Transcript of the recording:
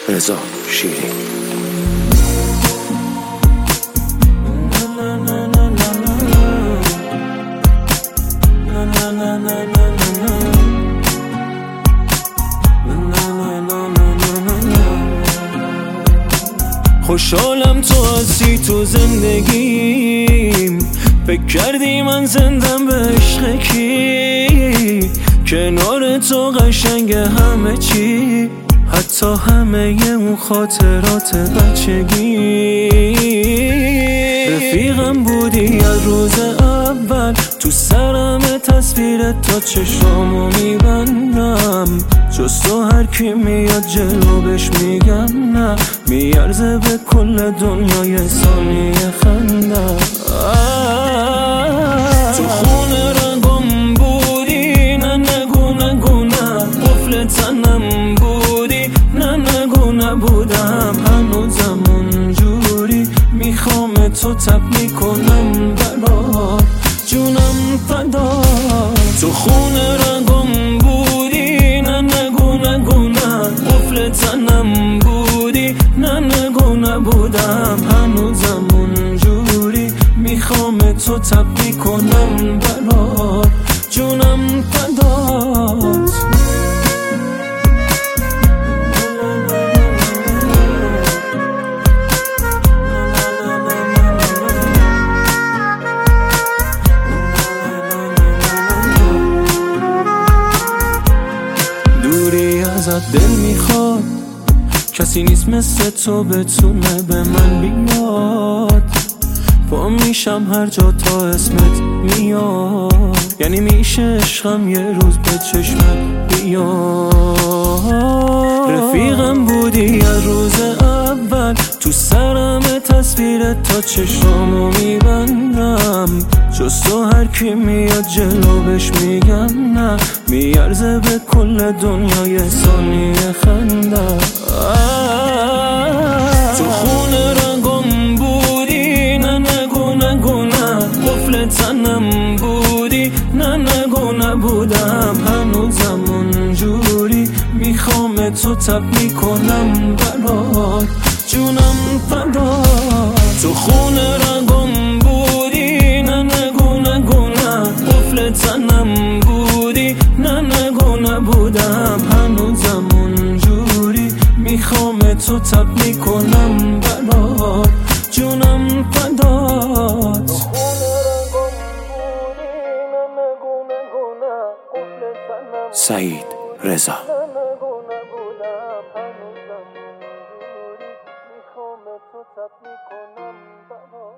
رضا شیری. خوشحالم تو هستی تو زندگیم، فکر کردی من زندم به عشق کی؟ کنار تو قشنگ همه چی، حتی همه اون خاطرات بچگی. رفیقم بودی از روز اول، تو سرم تصویرت تا چشامو میبندم. جز تو هر کی میاد جلو بهش میگم نه، میارزه به کل دنیای ثانیه خندم. تو خونه رنگم بودی، نه نگو نگو نه، قفل تنم بودی، نه نگو نبودم. هنوزم اونجوری میخوام تو تب میکنم برات، جونم فدا. تو خونه رنگم بودی، نه نگو نگو نه، قفل تنم بودی، نه نگو نبودم. هنوزم اونجوری میخوام تو تب میکنم برات، جونم فدات. دوری ازت دل میخواد، کسی نیست مثل تو بتونه به من بیاد. پا میشم هر جا تا اسمت میاد، یعنی میشه عشقم یه روز به چشمت بیاد. رفیقم بودی از روز اول، تو سرم تصویرت تا چشامو میبندم. جز تو هر کی میاد جلو بهش میگم نه، میارزه به کل دنیای ثانیه خندم. تو خونه رنگم بودی، نه نگو نگو نه، قفل تنم بودی، نه نگو نبودم. هنوزم اونجوری میخوام تو تب میکنم برات، جونم فدا. تو خونه رنگم بودی، نه نگو نگو نه، قفل تنم بودی، نه نگو نبودم. هنوزم اونجوری میخوام تو تب میکنم برات، جونم فدات. سعید رضا. میخوام تو تب میکنم برات.